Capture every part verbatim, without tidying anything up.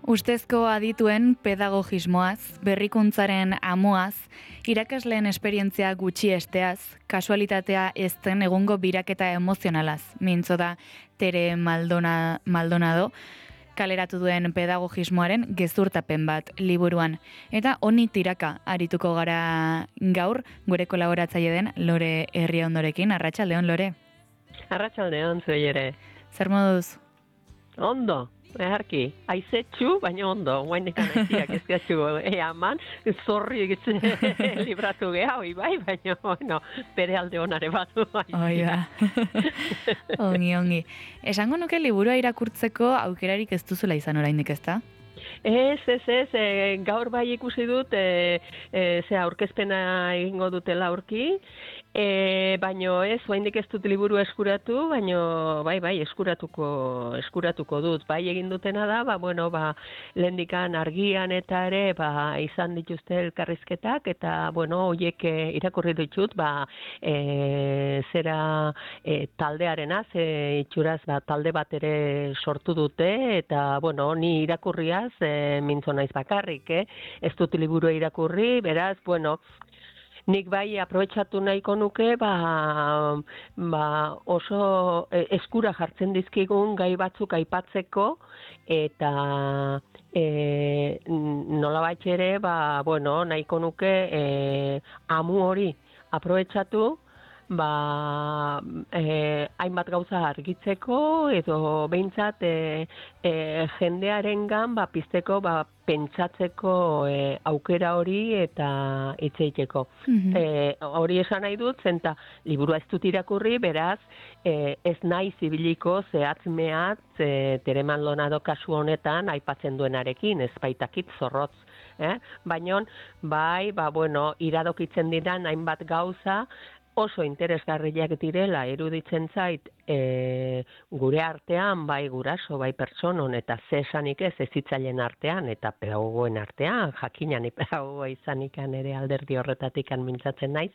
Ustezko adituen pedagogismoaz, berrikuntzaren amoaz, irakasleen esperientzia gutxi esteaz, kasualitatea ez den egungo biraketa emozionalaz, mintzo da Tere Maldona, Maldonado, kaleratu duen pedagogismoaren gezurtapen bat liburuan. Eta honi tiraka arituko gara gaur, gure kolaboratzaile den Lore Herriondorekin. Arratsaldeon, Lore. Arratsaldeon, zuei ere. Zer moduz? Ondo. Eharki, aizetxu, baina ondo, guain nekan aiziak ezkatxu eaman, zorri egitzen libratu geha, hoi bai, baina, bueno, bere alde honare batu. Hoi da, ongi, ongi. Esango nuke liburua irakurtzeko aukerarik ez duzula izan oraindik, ezta? Ez, ez, ez, e, gaur bai ikusi dut, e, e, ze aurkezpena egingo dutela aurki, e, baino ez, oraindik ez dut liburu eskuratu, baino bai, bai, eskuratuko, eskuratuko dut. Bai egin dutena da, ba, bueno, ba, lehendikan argian eta ere, ba, izan dituzte elkarrizketak, eta, bueno, hoiek e, irakurri ditut, ba, e, zera e, taldearena, ze itxuraz, ba, talde bat ere sortu dute, eta, bueno, ni irakurriaz, E, mintzo naiz bakarrik, eh? Ez dut liburua irakurri, beraz, bueno, nik bai aprobetxatu nahiko nuke, ba, ba oso e, eskura jartzen dizkigun gai batzuk aipatzeko, eta e, nolabait ere, ba, bueno, nahiko nuke e, amu hori aprobetxatu, ba, eh, hainbat gauza argitzeko edo behintzat eh, eh, jendearengan ba, pizteko ba, pentsatzeko eh, aukera hori eta hitzeiteko. Mm-hmm. eh, hori esan nahi dut, zenta liburua ez dut irakurri, beraz eh, ez nahi zibiliko zehatz mehatz eh, Tere Maldonado kasu honetan aipatzen duenarekin, ez baitakit zorrotz. Eh? Baina, bai, ba, bueno, iradokitzen diran hainbat gauza, oso interesgarriak direla iruditzen zait e, gure artean, bai guraso, bai pertsonon, eta zesanik ez ezitzailen artean, eta pedagogoen artean, jakinan pedagogoa izanikan ere alderdi horretatik mintzatzen naiz,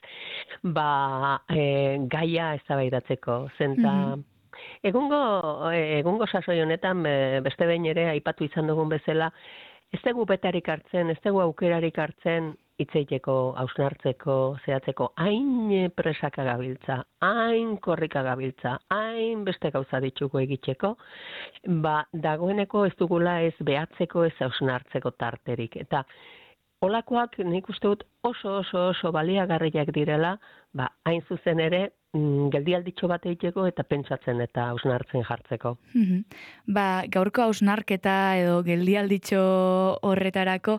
ba e, gaia eztabaidatzeko, zenta mm-hmm. egungo, egungo sasoi honetan beste behin ere aipatu izan dugun bezala, ez dugu betarik hartzen, ez dugu aukerarik hartzen, hitzeiteko, hausnartzeko, zehatzeko, hain presaka gabiltza, hain korrika gabiltza, hain beste gauza ditugu egiteko, ba, dagoeneko ez dugula ez behatzeko, ez hausnartzeko tarterik. Eta holakoak nik uste dut oso oso oso baliagarriak direla, ba, hain zuzen ere, geldialditxo bat egiteko eta pentsatzen eta hausnartzen jartzeko. Mm-hmm. Ba, gaurko hausnarketa edo geldialditxo horretarako,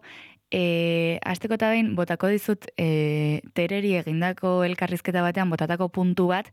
E, azteko eta behin, botako dizut e, Tereri egindako elkarrizketa batean botatako puntu bat,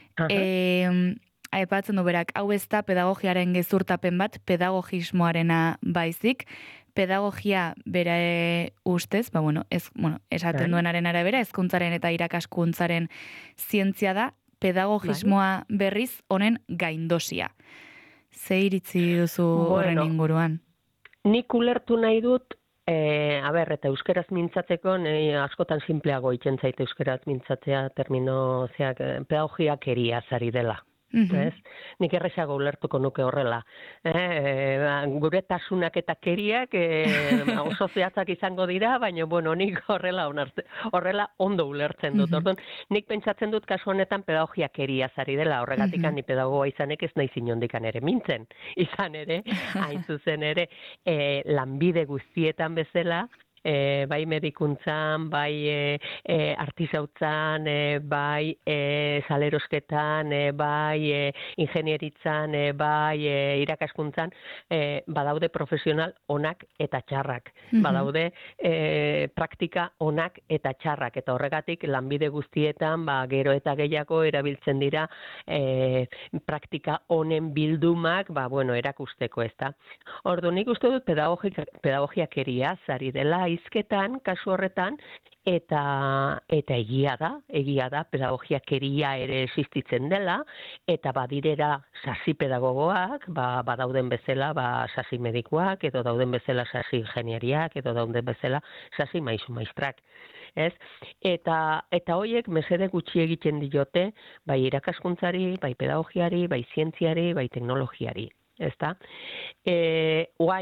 e, aipatzen du berak, hau ez da pedagogiaren gezurtapen bat, pedagogismoarena baizik, pedagogia bera e, ustez, ba, bueno, ez, bueno, esaten duenaren arabera, hezkuntzaren eta irakaskuntzaren zientzia da, pedagogismoa berriz honen gaindosia. Ze iritzi duzu horren bueno, inguruan? Nik ulertu nahi dut, E, a ber, eta euskeraz mintzatzeko, nahi askotan simpleago itzen zaite euskeraz mintzatzea termino, zeak, pedagogiak eria zari dela. Mm-hmm. Ez? Nik errezago ulertuko nuke horrela. E, e, gure tasunak eta keriak e, oso zehatzak izango dira, baina bueno, nik horrela, onarte, horrela ondo ulertzen dut. Mm-hmm. Orduan, nik pentsatzen dut kasu honetan pedagogiak eria zari dela, horregatik mm-hmm. ni pedagogoa izanek ez nahi zinondikan ere mintzen. Izan ere, hain zuzen ere, e, lanbide guztietan bezala, E, bai medikuntzan, bai e, e, artizautzan, e, bai e, salerosketan, e, bai e, ingenieritzan, e, bai e, irakaskuntzan, e, badaude profesional onak eta txarrak. Mm-hmm. Badaude e, praktika onak eta txarrak. Eta horregatik lanbide guztietan, ba, gero eta gehiago erabiltzen dira e, praktika honen bildumak, ba, bueno, erakusteko ez da. Ordu, nik uste dut pedagogiak eria zari dela, hizketan, kasu horretan, eta eta egia da, egia da, pedagogiakeria ere existitzen dela, eta badirera sasi pedagogoak, ba, badauden bezala, ba, sasi medikuak, edo dauden bezala sasi ingenieriak, edo dauden bezala sasi maisu maistrak. Ez? Eta, eta hoiek mesede gutxi egiten diote, bai irakaskuntzari, bai pedagogiari, bai zientziari, bai teknologiari. Ezta? E, oain,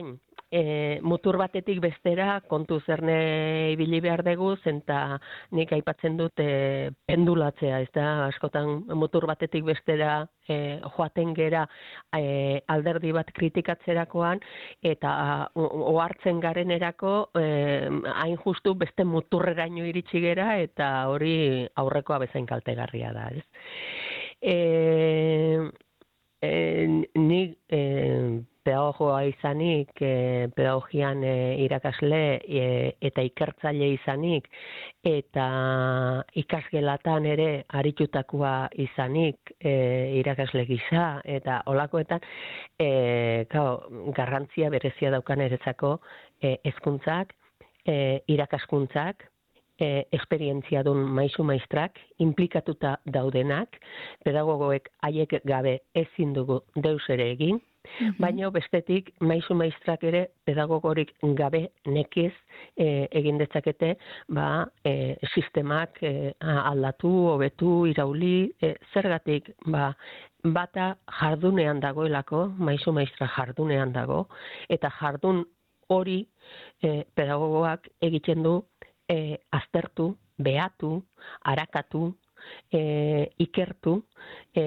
e, mutur batetik bestera kontu zerne ibili behar dugu, zenta nik aipatzen dut e, pendulatzea, ez da, askotan mutur batetik bestera e, joaten gera e, alderdi bat kritikatzerakoan, eta ohartzen garenerako e, hain justu beste muturreraino iritsi gera, eta hori aurrekoa bezain kaltegarria da, ez? E, e, nik e, pedagogoa izanik, e, pedagogian e, irakasle e, eta ikertzaile izanik, eta ikasgelatan ere aritutakoa izanik e, irakasle gisa, eta olakoetan, e, kao, garrantzia berezia daukan eretzako e, hezkuntzak, e, irakaskuntzak, E, esperientzia dun maisu maistrak, implikatuta daudenak, pedagogoek haiek gabe ezin dugu deus ere egin, mm-hmm. baina bestetik maisu maistrak ere pedagogorik gabe nekiz e, egin dezakete ba, e, sistemak e, aldatu, hobetu, irauli, e, zergatik ba, bata jardunean dagoelako, maisu maistra jardunean dago, eta jardun hori e, pedagogoak egiten du E, aztertu, behatu, arakatu, e, ikertu, e,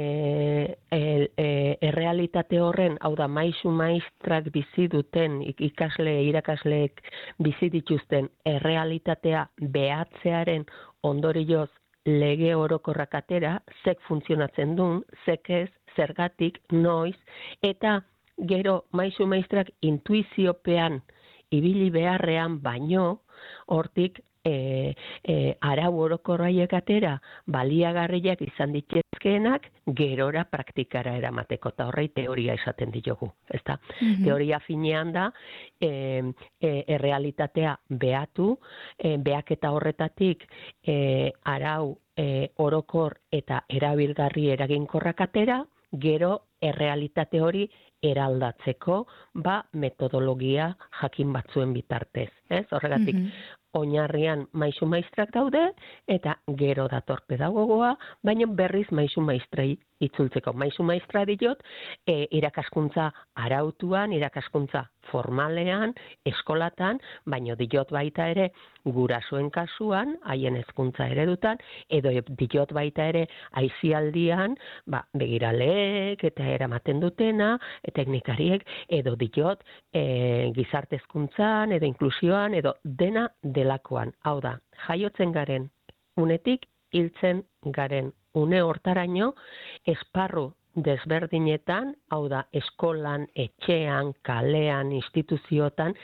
e, e, errealitate horren, hau da, maisu maistrak bizi duten, ikasle, irakasleek bizi dituzten errealitatea behatzearen ondorioz lege orokorrak atera, zek funtzionatzen duen, zek ez, zergatik, noiz, eta gero maisu maistrak intuiziopean ibili beharrean baino, hortik E, e, arau orokorraiek atera baliagarriak izan ditezkeenak gerora praktikara eramateko, eta horrei teoria esaten diogu, ezta? Mm-hmm. Teoria finean da e, e, errealitatea behatu, e, behaketa horretatik e, arau e, orokor eta erabilgarri eraginkorrak atera, gero errealitate hori eraldatzeko ba metodologia jakin batzuen bitartez, ez? Horregatik mm-hmm. oinarrian maisu maistrak daude, eta gero dator pedagogoa, baina berriz maisu maistrei itzultzeko. Maisu maistra diot, e, irakaskuntza arautuan, irakaskuntza formalean, eskolatan, baina diot baita ere gurasoen kasuan, haien hezkuntza eredutan, edo diot baita ere aisialdian, ba, begiraleek eta eramaten dutena, teknikariek, edo diot e, gizarte hezkuntzan, edo inklusioan, edo dena delakoan. Hau da, jaiotzen garen unetik, hiltzen garen une hortaraino, esparru desberdinetan, hau da, eskolan, etxean, kalean, instituziotan,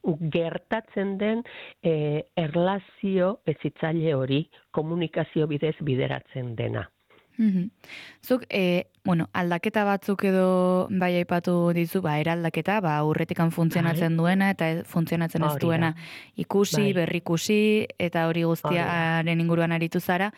gertatzen den e, erlazio ezitzaile hori, komunikazio bidez bideratzen dena. Mm-hmm. Zuk, e, bueno, aldaketa batzuk edo bai aipatu dizu, ba, eraldaketa, ba, aurretikan funtzionatzen duena eta funtzionatzen ez duena ikusi, bai. Berrikusi, eta hori guztiaren inguruan aritu zara.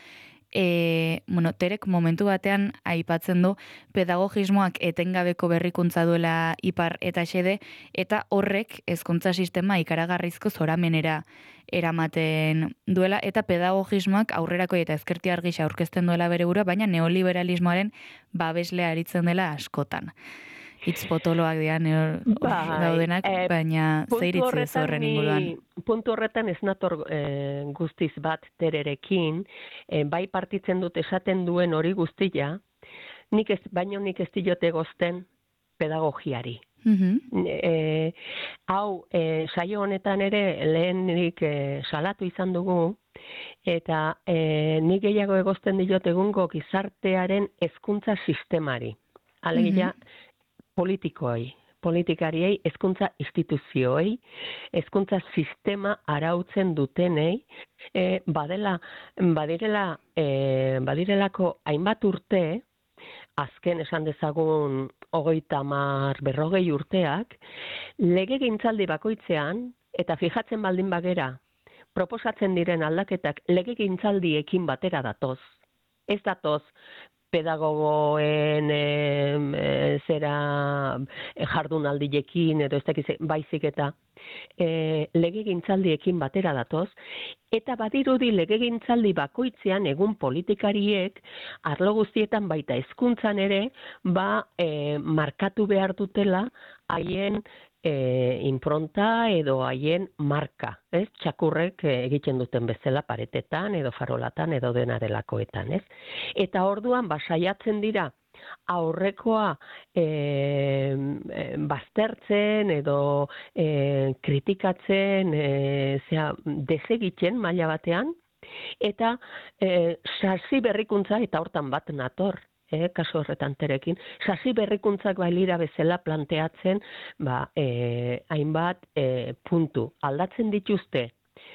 E, bueno, Terek momentu batean aipatzen du pedagogismoak etengabeko berrikuntza duela ipar eta xede, eta horrek hezkuntza sistema ikaragarrizko zoramenera eramaten duela, eta pedagogismoak aurrerako eta ezkertiar gisa aurkezten duela bere burua, baina neoliberalismoaren babeslea aritzen dela askotan. Hitz potoloak dira bai, daudenak, eh, baina zeiritzi ez horren inguruan. Puntu horretan ez nator eh, guztiz bat Tererekin, eh, bai partitzen dut esaten duen hori guztia, nik ez, baino nik ez diote gozten pedagogiari. Mm-hmm. E, hau, e, saio honetan ere lehenik e, salatu izan dugu, eta e, nik gehiago egozten diot egungo gizartearen hezkuntza sistemari. Alegia, mm-hmm. politikoei, politikariei, hezkuntza instituzioei, hezkuntza sistema arautzen dutenei, e, badela, badirela, e, badirelako hainbat urte, azken esan dezagun hogeita hamar berrogei urteak, legegintzaldi bakoitzean, eta fijatzen baldin bagera, proposatzen diren aldaketak legegintzaldiekin batera datoz. Ez datoz pedagogoen e, e, zera e, jardunaldiekin edo ez dakiz baizik eta e, legegintzaldiekin batera datoz, eta badirudi legegintzaldi bakoitzean egun politikariek arlo guztietan baita hezkuntzan ere ba e, markatu behar dutela haien e, impronta edo haien marka, ez? Txakurrek egiten duten bezala paretetan edo farolatan edo dena delakoetan, ez? Eta orduan basaiatzen dira aurrekoa e, baztertzen edo e, kritikatzen, e, zera, desegiten maila batean, eta e, sasi berrikuntza, eta hortan bat nator, e, kasu horretan terekin, sasi berrikuntzak bailira bezala planteatzen, ba, e, hainbat e, puntu aldatzen dituzte,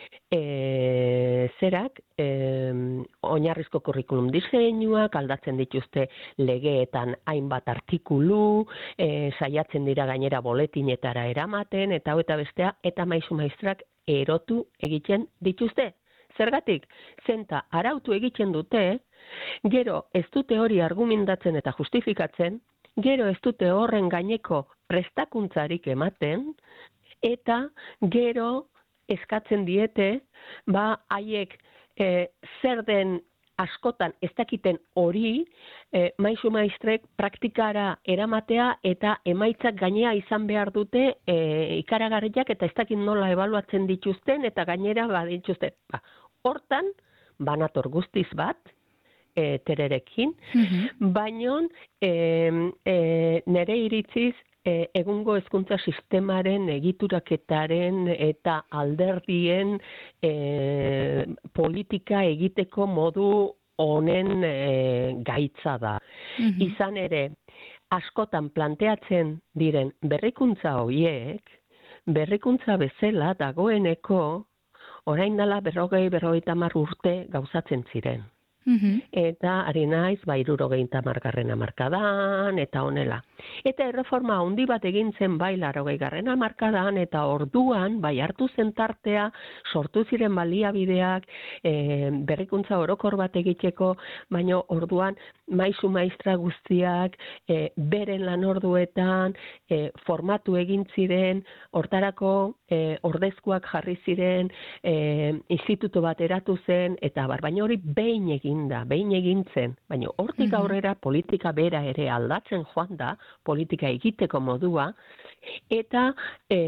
E, zerak, e, oinarrizko kurrikulum diseinuak, aldatzen dituzte legeetan hainbat artikulu, e, saiatzen dira gainera boletinetara eramaten, eta hau eta bestea, eta maisu maistrak erotu egiten dituzte. Zergatik, zenta arautu egiten dute, gero ez dute hori argumendatzen eta justifikatzen, gero ez dute horren gaineko prestakuntzarik ematen, eta gero eskatzen diete, ba, haiek e, zer den askotan ez dakiten hori, e, maisu maistrek praktikara eramatea eta emaitzak gainea izan behar dute e, ikaragarriak eta ez dakit nola ebaluatzen dituzten eta gainera badituzten. Ba, hortan, banator guztiz bat, e, tererekin, mm-hmm. baino e, e, nere iritziz, egungo hezkuntza sistemaren egituraketaren eta alderdien e, politika egiteko modu honen e, gaitza da. Mm-hmm. Izan ere, askotan planteatzen diren berrikuntza horiek, berrikuntza bezala dagoeneko orain dela berrogei, berrogeita hamar urte gauzatzen ziren. Mm-hmm. Eta ari naiz, ba, hirurogeita hamargarren hamarkadan, eta honela. Eta erreforma handi bat egin zen bai laurogeigarren hamarkadan, eta orduan, bai hartu zen tartea, sortu ziren baliabideak, e, berrikuntza orokor bat egiteko, baina orduan maisu maistra guztiak, e, beren lan orduetan, e, formatu egin ziren, hortarako e, ordezkoak jarri ziren, e, instituto bat eratu zen, eta bar, baina hori behin egin da, behin egintzen, baina hortik aurrera politika bera ere aldatzen joan da, politika egiteko modua, eta e,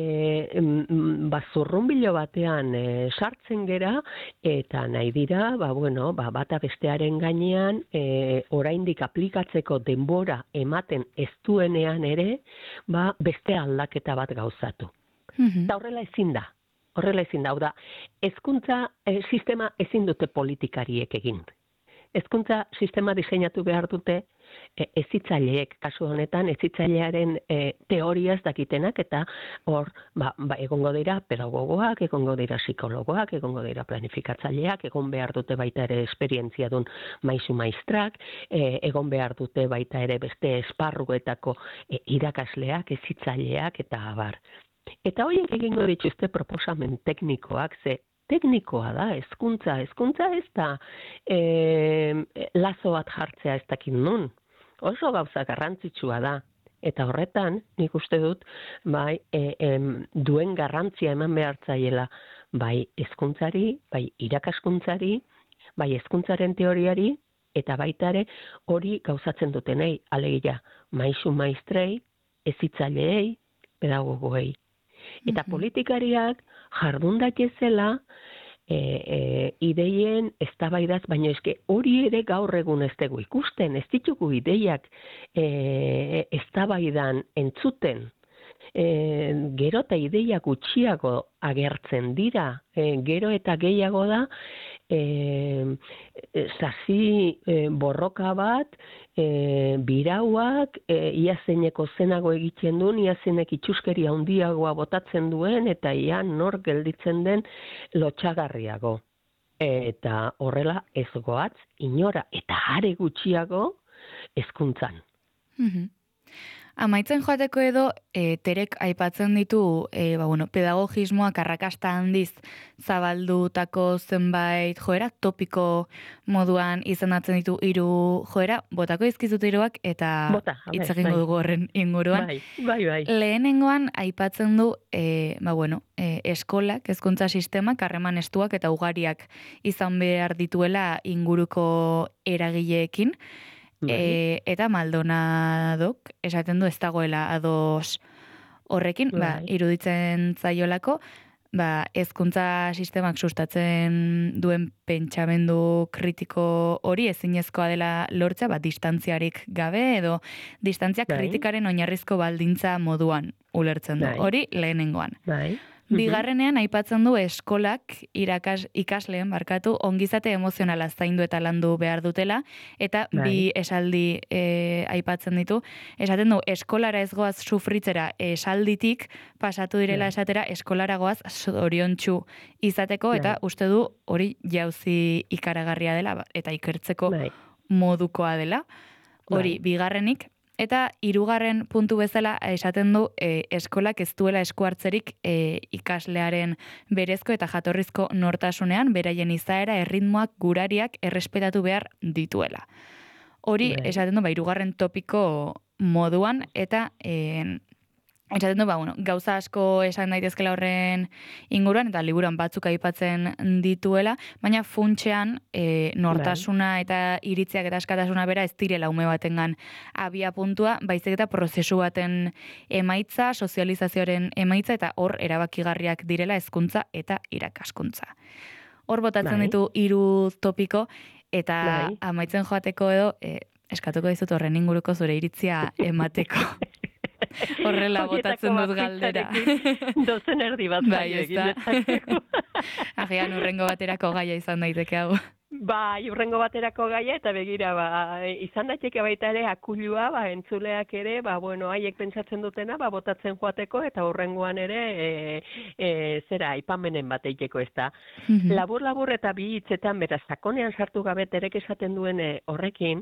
ba, zurrunbilo batean e, sartzen gera, eta nahi dira, ba, bueno, ba, bata bestearen gainean, e, oraindik aplikatzeko denbora ematen ez duenean ere, ba, beste aldaketa bat gauzatu. Mm-hmm. Eta horrela ezin da, horrela ezin da, hau da, hezkuntza e, sistema ezin dute politikariek egin. Hezkuntza sistema diseinatu behar dute e, ezitzaileek, kasu honetan ezitzailearen e, teoriaz dakitenak, eta hor ba, ba, egongo dira pedagogoak, egongo dira psikologoak, egongo dira planifikatzaileak, egon behar dute baita ere esperientzia dun maisu maistrak, e, egon behar dute baita ere beste esparruetako e, irakasleak, ezitzaileak, eta abar. Eta horiek egingo dituzte proposamen teknikoak, ze teknikoa da, hezkuntza, hezkuntza ez da e, lazo bat jartzea ez dakit nun. Oso gauza garrantzitsua da. Eta horretan, nik uste dut, bai, e, em, duen garrantzia eman behar zaiela, bai hezkuntzari, bai irakaskuntzari, bai hezkuntzaren teoriari, eta baita ere hori gauzatzen dutenei, alegia, maisu maistrei, ezitzaileei, pedagogoei. Eta mm-hmm. politikariak jardun daitezela e, e, ideien eztabaidaz, baina eske hori ere gaur egun ez dugu ikusten, ez ditugu ideiak e, eztabaidan entzuten. E, gero eta ideia gutxiago agertzen dira, e, gero eta gehiago da e, sasi e, borroka bat, e, birauak, e, ia zeineko zenago egiten duen, ia zeinek itxuskeria handiagoa botatzen duen, eta ia nor gelditzen den lotxagarriago. Eta horrela ez goatz, inora, eta are gutxiago hezkuntzan. Mm-hmm. Amaitzen joateko edo, e, Terek aipatzen ditu e, ba, bueno, pedagogismoak arrakasta handiz zabaldutako zenbait joera, topiko moduan izendatzen ditu hiru joera, botako izkizut hiruak eta hitz egingo dugu horren inguruan. Bai, bai, bai. Lehenengoan aipatzen du e, ba, bueno, e, eskolak, hezkuntza sistemak, harreman estuak eta ugariak izan behar dituela inguruko eragileekin. E, eta Maldonadok esaten du ez dagoela ados Horrekin, ba, iruditzen zaiolako, ba, hezkuntza sistemak sustatzen duen pentsamendu kritiko hori ezinezkoa dela lortzea, ba, distantziarik gabe edo distantzia Bai. kritikaren oinarrizko baldintza moduan ulertzen du. Bai. Hori lehenengoan. Bai. Bigarrenean aipatzen du eskolak irakas, ikasleen barkatu ongizate emozionala zaindu eta landu behar dutela, eta Bai. bi esaldi e, aipatzen ditu. Esaten du, eskolara ez goaz sufritzera esalditik pasatu direla Bai. esatera eskolara goaz zoriontsu izateko, eta Bai. uste du hori jauzi ikaragarria dela, eta ikertzeko Bai. modukoa dela. Hori, Bai. bigarrenik, eta hirugarren puntu bezala esaten du e, eskolak ez duela esku hartzerik e, ikaslearen berezko eta jatorrizko nortasunean, beraien izaera, erritmoak, gurariak errespetatu behar dituela. Hori Bai. esaten du, ba, hirugarren topiko moduan, eta e, esaten du, ba, bueno, gauza asko esan daitezkela horren inguruan, eta liburuan batzuk aipatzen dituela, baina funtsean e, nortasuna eta iritziak eta askatasuna bera ez direla ume batengan abia puntua, baizik eta prozesu baten emaitza, sozializazioaren emaitza, eta hor erabakigarriak direla hezkuntza eta irakaskuntza. Hor botatzen Bai. ditu hiru topiko, eta Bai. amaitzen joateko edo, e, eskatuko dizut horren inguruko zure iritzia emateko. Horrela botatzen dut galdera. Dozen erdi bat Bai, zaio egin ezta? dezakegu. Agian urrengo baterako gaia izan daiteke hau. Bai, urrengo baterako gaia, eta begira, ba, izan daiteke baita ere akulua, ba, entzuleak ere, ba, bueno, haiek pentsatzen dutena, ba, botatzen joateko, eta urrengoan ere, e, e, zera, aipamenen bat eiteko ez da. Labur-labur eta bi hitzetan, beraz, sakonean sartu gabe terek esaten duen e, horrekin,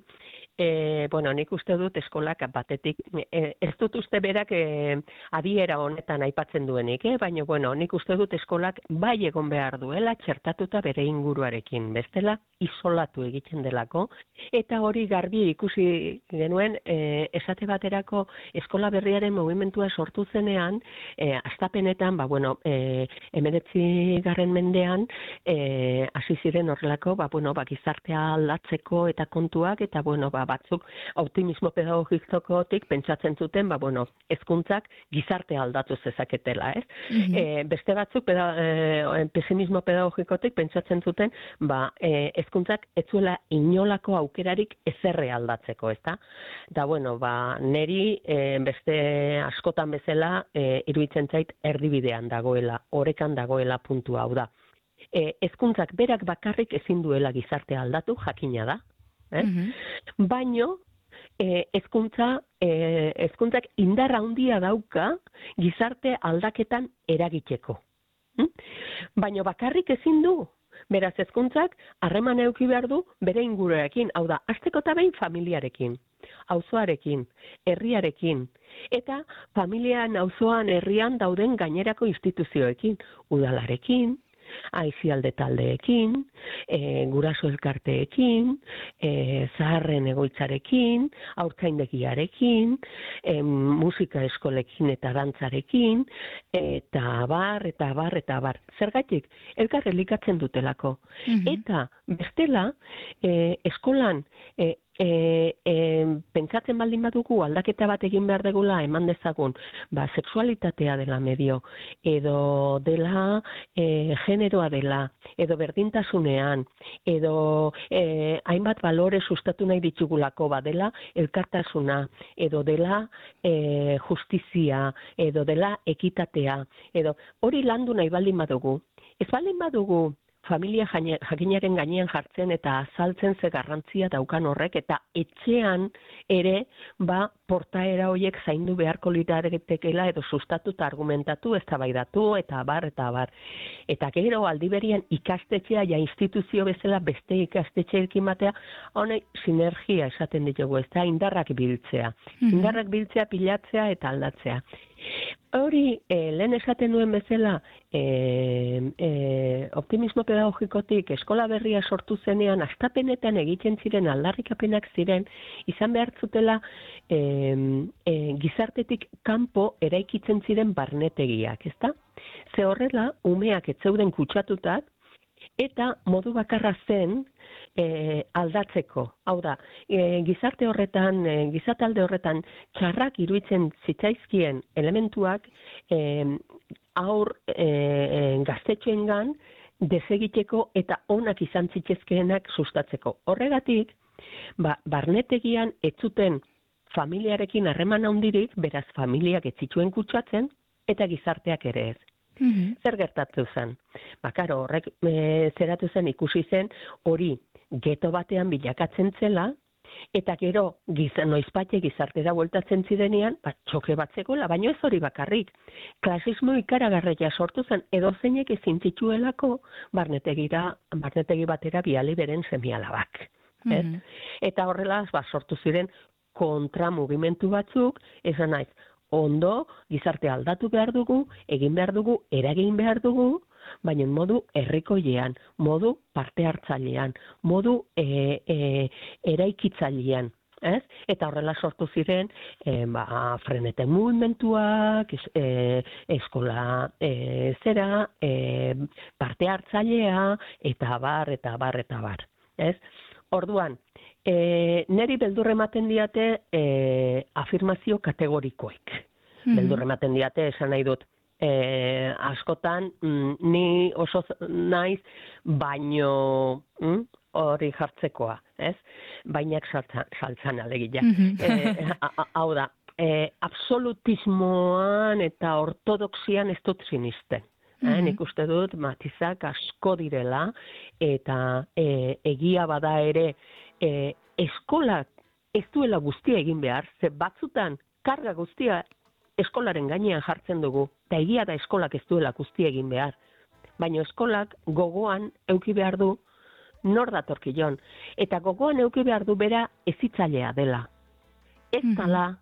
e, bueno, nik uste dut eskolak batetik, e, ez dut uste berak e, adiera honetan aipatzen duenik, eh? Baina, bueno, nik uste dut eskolak bai egon behar duela, txertatuta bere inguruarekin, bestela, isolatu egiten delako, eta hori garbi ikusi genuen e, esate baterako eskola berriaren mugimentua sortu zenean, e, astapenetan, ba, bueno, e, emeretzi garren mendean, e, hasi ziren horrelako, ba, bueno, ba, gizartea aldatzeko eta kontuak, eta, bueno, ba, batzuk optimismo pedagogikotik pentsatzen zuten, ba, bueno, hezkuntzak gizartea aldatu zezaketela, ez? Mhm. E, beste batzuk peda, e, pesimismo pedagogikotik pentsatzen zuten, ba, e, hezkuntzak ez zuela inolako aukerarik ezerre aldatzeko, ezta? Da, bueno, ba, neri e, beste askotan bezala e, iruditzen zait erdibidean dagoela, orekan dagoela puntua hau da. E, hezkuntzak berak bakarrik ezin duela gizartea aldatu, jakina da, eh? Mhm. Baino, e, hezkuntza, e, hezkuntzak indar handia dauka gizarte aldaketan eragiteko. Hm? Baino bakarrik ezin du. Beraz, hezkuntzak harreman eduki behar du bere inguruarekin, hau da, hasteko eta behin familiarekin, auzoarekin, herriarekin, eta familian, auzoan, herrian dauden gainerako instituzioekin, udalarekin, aizialde taldeekin, e, guraso elkarteekin, e, zaharren egoitzarekin, haurtzaindegiarekin, e, musika eskolekin eta dantzarekin, eta bar, eta bar, eta bar. Zergatik, elkar elikatzen dutelako. Mhm. Eta bestela, e, eskolan, e, E, e, pentsatzen baldin badugu aldaketa bat egin behar degula eman dezagun, ba, sexualitatea dela medio, edo dela e, generoa dela, edo berdintasunean, edo e, hainbat balore sustatu nahi ditugulako, ba, dela elkartasuna, edo dela e, justizia, edo dela ekitatea, edo hori landu nahi baldin badugu. Ez baldin badugu familia jakinaren gainean jartzen eta azaltzen ze garrantzia daukan horrek, eta etxean ere, ba, portaera horiek zaindu beharko litzatekeela edo sustatu eta argumentatu, eztabaidatu eta bar, eta bar. Eta gero aldi berian ikastetxea ja instituzio bezala beste ikastetxeekin batea, honek sinergia esaten ditugu, ez da indarrak biltzea. Mhm. Indarrak biltzea, pilatzea eta aldatzea. Hori, eh, lehen esaten duen bezala, eh, eh, optimismo pedagogikotik eskola berria sortu zenean, astapenetan egiten ziren aldarrikapenak ziren, izan behar zutela eh, eh, gizartetik kanpo eraikitzen ziren barnetegiak, ezta? Ze horrela, umeak ez zeuden kutsatutak, eta modu bakarra zen, e, aldatzeko. Hau da, e, gizarte horretan, e, gizatalde horretan txarrak iruditzen zitzaizkien elementuak e, aur e, e, gaztetxoengan desegiteko eta onak izan zitzezkeenak sustatzeko. Horregatik, ba, barnetegian ez zuten familiarekin harreman handirik, beraz familiak ez zituen kutsatzen, eta gizarteak ere ez. Mhm. Zer gertatu zen? Ba, karo, horrek e, zeratu zen ikusi zen hori geto batean bilakatzen zela, eta gero giza, noizpatxe gizartera bueltatzen zirenean, ba, txoke bat zegoela, baina ez hori bakarrik. Klasismo ikaragarria sortu zen, edo zeinek ezin zituelako barnetegira, barnetegi batera biali beren semialabak. Ez? Mhm. Eta horrela ba, sortu ziren kontramugimentu batzuk, esan naiz, ondo gizarte aldatu behar dugu, egin behar dugu, eragin behar dugu, baina modu herrikoilean, modu parte hartzailean, modu e, e, eraikitzailean. Ez? Eta horrela sortu ziren e, ba, freneten mugimentuak, es, e, eskola e, zera, e, parte hartzailea, eta bar, eta bar, eta bar. Ez? Orduan, e, neri beldur ematen diate e, afirmazio kategorikoek. Mm-hmm. Beldur ematen diate, esan nahi dut, e, askotan mm, ni oso naiz, baino mm, hori jartzekoa, ez? Bainak saltzan, saltzan alegia. Mm-hmm. e, hau da, e, absolutismoan eta ortodoxian ez dut sinisten. Mm-hmm. Eh, nik uste dut matizak asko direla eta e, egia bada ere e, eskolak ez duela guztia egin behar, ze batzutan karga guztia eskolaren gainean jartzen dugu, eta egia da eskolak ez duela guztia egin behar. Baina eskolak gogoan euki behar du nor datorkion, eta gogoan euki behar du bera ezitzailea dela. Ez dala, mm-hmm.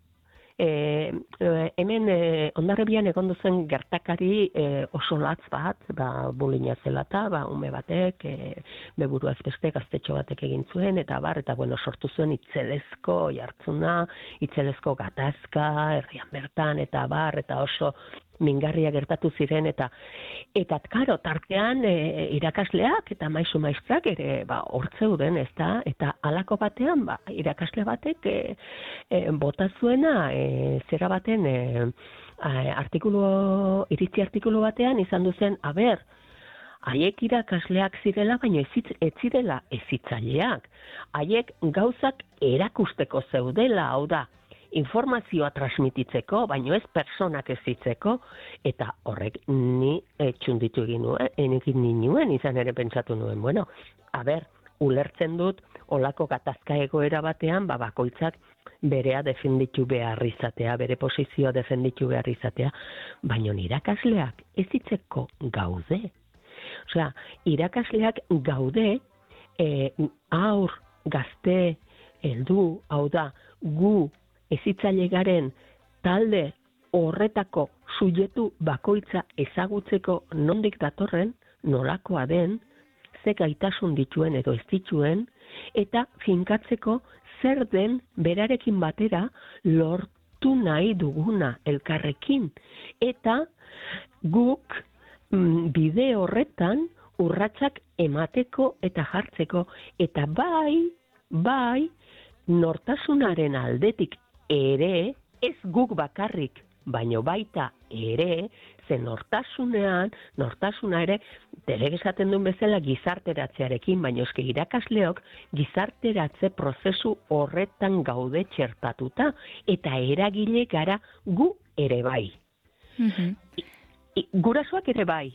E, e, hemen e, Hondarribian egon zen gertakari e, oso latz bat, ba, bulina zela eta ba, ume batek, e, beburu azbeste gaztetxo batek egin zuen, eta bar, eta bueno, sortu zuen itzelezko jartzuna, itzelezko gatazka, herrian bertan, eta bar, eta oso mingarria gertatu ziren, eta eta karo, tartean e, irakasleak eta maisu maistrak ere ba, hortzeuden, ez da, eta halako batean ba, irakasle batek e, e, bota zuena e, zera baten e, artikulu, iritzi artikulu batean izan duzen, a ber, haiek irakasleak zirela, baina ez, ez zirela ezitzaileak. Haiek gauzak erakusteko zeudela, hau da, informazioa transmititzeko, baino ez personak ezitzeko, eta horrek ni e, txunditu egin nuen, egin nuen, izan ere pentsatu nuen, bueno, a ber, ulertzen dut, olako gatazka egoera batean, ba, bakoitzak berea defenditu behar izatea, bere posizioa defenditu behar izatea, baino irakasleak ezitzeko gaude. Osea, irakasleak gaude, e, aur, gazte, heldu, hau da, gu, ezitzaile garen talde horretako subjektu bakoitza ezagutzeko nondik datorren, nolakoa den, ze gaitasun dituen edo ez dituen, eta finkatzeko zer den berarekin batera lortu nahi duguna elkarrekin. Eta guk mm, bide horretan urratsak emateko eta jartzeko, eta bai, bai, nortasunaren aldetik ere, ez guk bakarrik, baino baita ere, ze nortasunean, nortasuna ere, delek esaten duen bezala gizarteratzearekin, baino eske irakasleok gizarteratze prozesu horretan gaude txertatuta, eta eragile gara gu ere bai. Mm-hmm. I, i, gurasoak ere bai,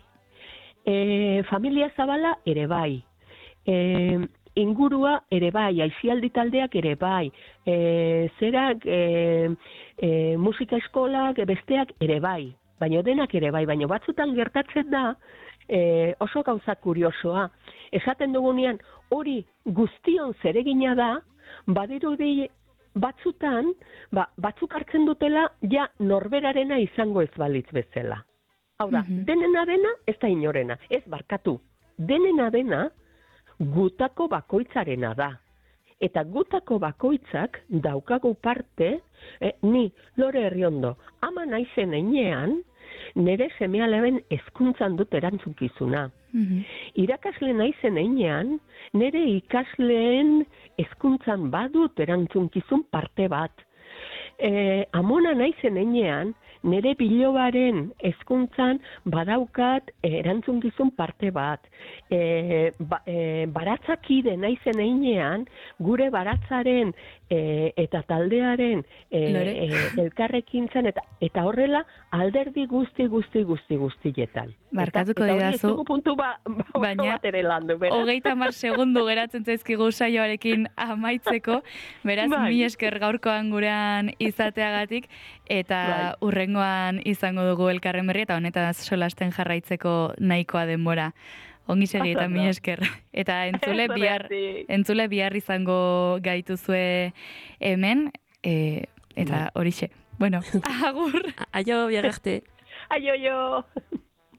e, familia zabala ere bai, e, ingurua ere bai, aisialdi taldeak ere bai, e, zerak, e, e, musika eskolak, besteak ere bai, baina denak ere bai, baina batzutan gertatzen da e, oso gauza kuriosoa. Esaten dugunean hori guztion zeregina da, badirudi batzutan, ba, batzuk hartzen dutela ja norberarena izango ez balitz bezala. Hau da, mm-hmm. denena dena ez da inorena, ez barkatu, denena dena gutako bakoitzarena da. Eta gutako bakoitzak daukagu parte, eh, ni Lore Herriondo ama naizen enean, nire seme-alaben hezkuntzan dut erantzunkizuna. Mhm. Irakasle naizen einean, nire ikasleen hezkuntzan badut erantzunkizun parte bat. E, amona naizen einean, nire bilobaren hezkuntzan badaukat erantzunkizun parte bat. E, ba, e, baratzakide naizen einean, gure baratzaren e, eta taldearen e, e, elkarrekintzan eta, eta horrela alderdi guzti guzti guzti guztietan. Barkatuko eta, eta didazu, hori ez dugu puntu ba, ba, baina bat ere landu, beraz. hogeita hamar segundu geratzen zaizkigu saioarekin amaitzeko, beraz, Bai. mi esker gaurkoan gurean izateagatik, eta Bai. urrengoan izango dugu elkarren berri, eta honetaz solasten jarraitzeko nahikoa denbora. Ongi segi eta mi esker. Eta entzule bihar, entzule bihar izango gaituzue hemen, e, eta horixe. Bueno, agur. Aio, biar arte. Aio, jo.